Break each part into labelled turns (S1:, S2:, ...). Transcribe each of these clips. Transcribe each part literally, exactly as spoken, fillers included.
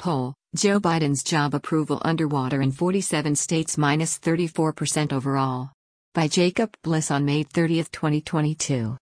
S1: Poll, Joe Biden's job approval underwater in forty-seven states minus thirty-four percent overall. By Jacob Bliss on May thirtieth, twenty twenty-two.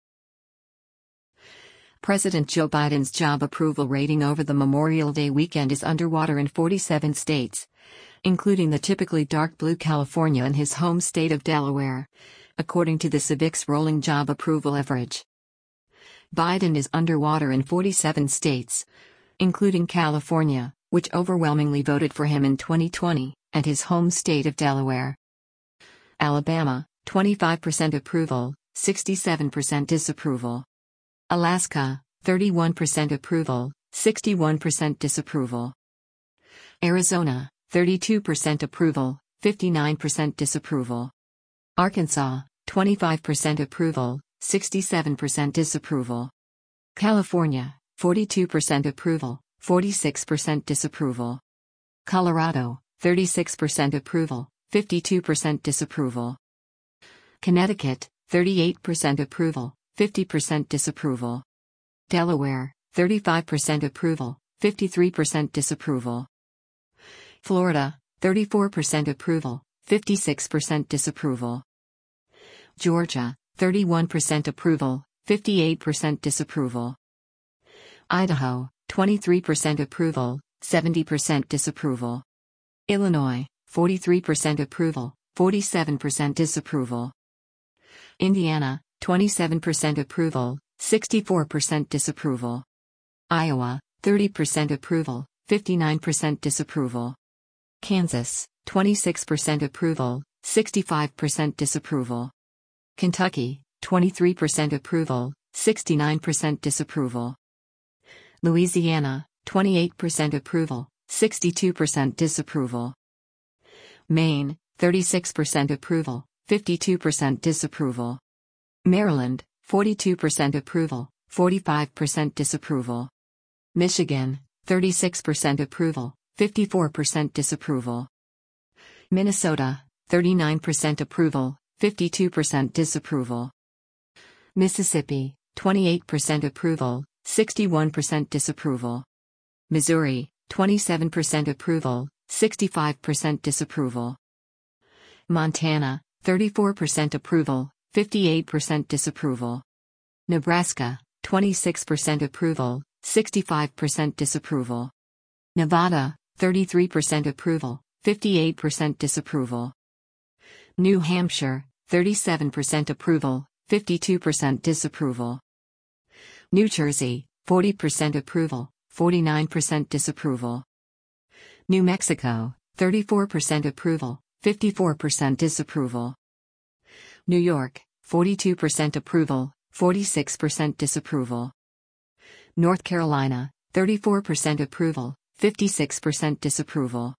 S1: President Joe Biden's job approval rating over the Memorial Day weekend is underwater in forty-seven states, including the typically dark blue California and his home state of Delaware, according to the Civiqs rolling job approval average. Biden is underwater in forty-seven states, including California, which overwhelmingly voted for him in twenty twenty, and his home state of Delaware. Alabama, twenty-five percent approval, sixty-seven percent disapproval. Alaska, thirty-one percent approval, sixty-one percent disapproval. Arizona, thirty-two percent approval, fifty-nine percent disapproval. Arkansas, twenty-five percent approval, sixty-seven percent disapproval. California, forty-two percent approval, forty-six percent disapproval. Colorado, thirty-six percent approval, fifty-two percent disapproval. Connecticut, thirty-eight percent approval, fifty percent disapproval. Delaware, thirty-five percent approval, fifty-three percent disapproval. Florida, thirty-four percent approval, fifty-six percent disapproval. Georgia, thirty-one percent approval, fifty-eight percent disapproval. Idaho, twenty-three percent approval, seventy percent disapproval. Illinois, forty-three percent approval, forty-seven percent disapproval. Indiana, twenty-seven percent approval, sixty-four percent disapproval. Iowa, thirty percent approval, fifty-nine percent disapproval. Kansas, twenty-six percent approval, sixty-five percent disapproval. Kentucky, twenty-three percent approval, sixty-nine percent disapproval. Louisiana, twenty-eight percent approval, sixty-two percent disapproval. Maine, thirty-six percent approval, fifty-two percent disapproval. Maryland, forty-two percent approval, forty-five percent disapproval. Michigan, thirty-six percent approval, fifty-four percent disapproval. Minnesota, thirty-nine percent approval, fifty-two percent disapproval. Mississippi, twenty-eight percent approval, sixty-one percent disapproval. Missouri, twenty-seven percent approval, sixty-five percent disapproval. Montana, thirty-four percent approval, fifty-eight percent disapproval. Nebraska, twenty-six percent approval, sixty-five percent disapproval. Nevada, thirty-three percent approval, fifty-eight percent disapproval. New Hampshire, thirty-seven percent approval, fifty-two percent disapproval. New Jersey, forty percent approval, forty-nine percent disapproval. New Mexico, thirty-four percent approval, fifty-four percent disapproval. New York, forty-two percent approval, forty-six percent disapproval. North Carolina, thirty-four percent approval, fifty-six percent disapproval.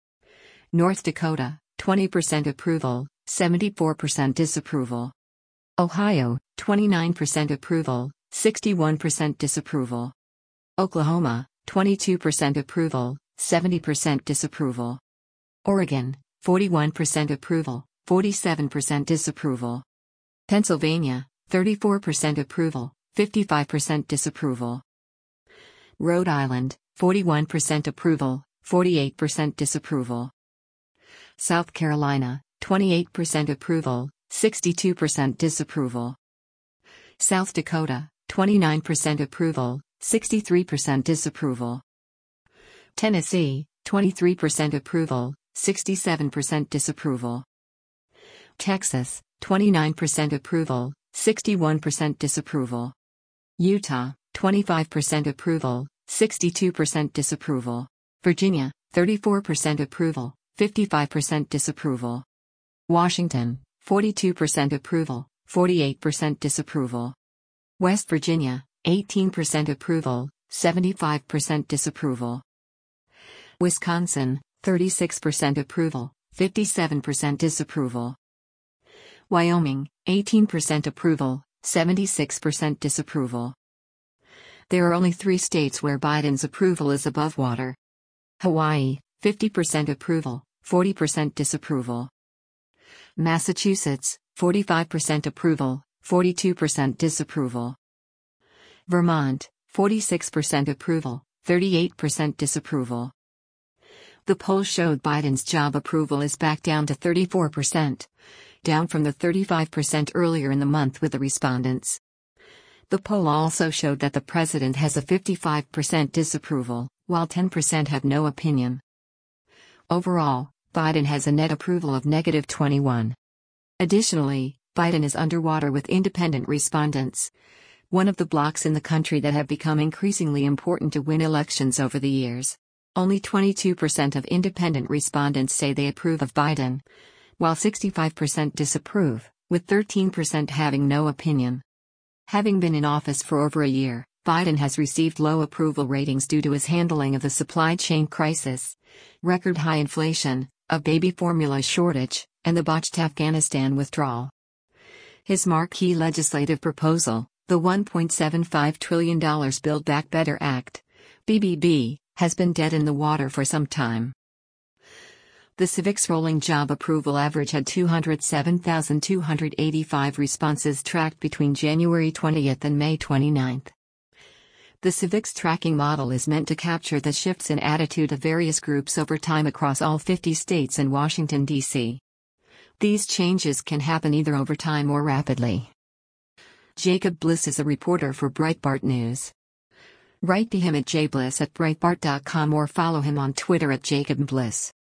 S1: North Dakota, twenty percent approval, seventy-four percent disapproval. Ohio, twenty-nine percent approval, sixty-one percent disapproval. Oklahoma, twenty-two percent approval, seventy percent disapproval. Oregon, forty-one percent approval, forty-seven percent disapproval. Pennsylvania, thirty-four percent approval, fifty-five percent disapproval. Rhode Island, forty-one percent approval, forty-eight percent disapproval. South Carolina, twenty-eight percent approval, sixty-two percent disapproval. South Dakota, twenty-nine percent approval, sixty-three percent disapproval. Tennessee, twenty-three percent approval, sixty-seven percent disapproval. Texas, twenty-nine percent approval, sixty-one percent disapproval. Utah, twenty-five percent approval, sixty-two percent disapproval. Virginia, thirty-four percent approval, fifty-five percent disapproval. Washington, forty-two percent approval, forty-eight percent disapproval. West Virginia, eighteen percent approval, seventy-five percent disapproval. Wisconsin, thirty-six percent approval, fifty-seven percent disapproval. Wyoming, eighteen percent approval, seventy-six percent disapproval. There are only three states where Biden's approval is above water. Hawaii, fifty percent approval, forty percent disapproval. Massachusetts, forty-five percent approval, forty-two percent disapproval. Vermont, forty-six percent approval, thirty-eight percent disapproval. The poll showed Biden's job approval is back down to thirty-four percent, down from the thirty-five percent earlier in the month with the respondents. The poll also showed that the president has a fifty-five percent disapproval, while ten percent have no opinion. Overall, Biden has a net approval of negative twenty-one. Additionally, Biden is underwater with independent respondents, one of the blocs in the country that have become increasingly important to win elections over the years. Only twenty-two percent of independent respondents say they approve of Biden, while sixty-five percent disapprove, with thirteen percent having no opinion. Having been in office for over a year, Biden has received low approval ratings due to his handling of the supply chain crisis, record high inflation, a baby formula shortage, and the botched Afghanistan withdrawal. His marquee legislative proposal, the one point seven five trillion dollars Build Back Better Act, B B B, has been dead in the water for some time. The Civiqs rolling job approval average had two hundred seven thousand two hundred eighty-five responses tracked between January twentieth and May twenty-ninth. The Civiqs tracking model is meant to capture the shifts in attitude of various groups over time across all fifty states and Washington, D C These changes can happen either over time or rapidly. Jacob Bliss is a reporter for Breitbart News. Write to him at j bliss at breitbart dot com or follow him on Twitter at Jacob Bliss.